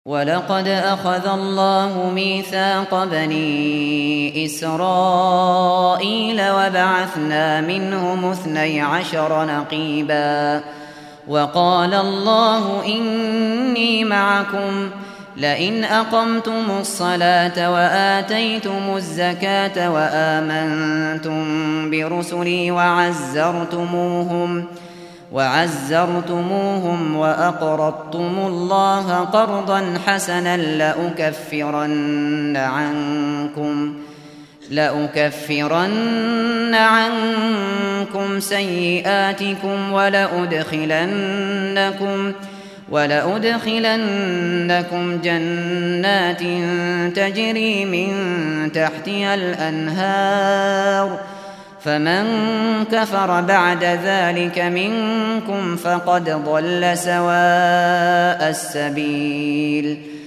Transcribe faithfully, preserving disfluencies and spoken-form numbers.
وَلَقَدْ أَخَذَ اللَّهُ مِيثَاقَ بَنِي إِسْرَائِيلَ وَبَعَثْنَا مِنْهُمُ اثْنَيْ عَشَرَ نَقِيبًا وَقَالَ اللَّهُ إِنِّي مَعَكُمْ لئن أقمتم الصلاة وآتيتم الزكاة وآمنتم برسلي وعزرتموهم وعزرتموهم وأقرضتم الله قرضا حسنا لأكفرن عنكم لأكفرن عنكم سيئاتكم ولأدخلنكم ولأدخلنكم جنات تجري من تحتها الأنهار فمن كفر بعد ذلك منكم فقد ضل سواء السبيل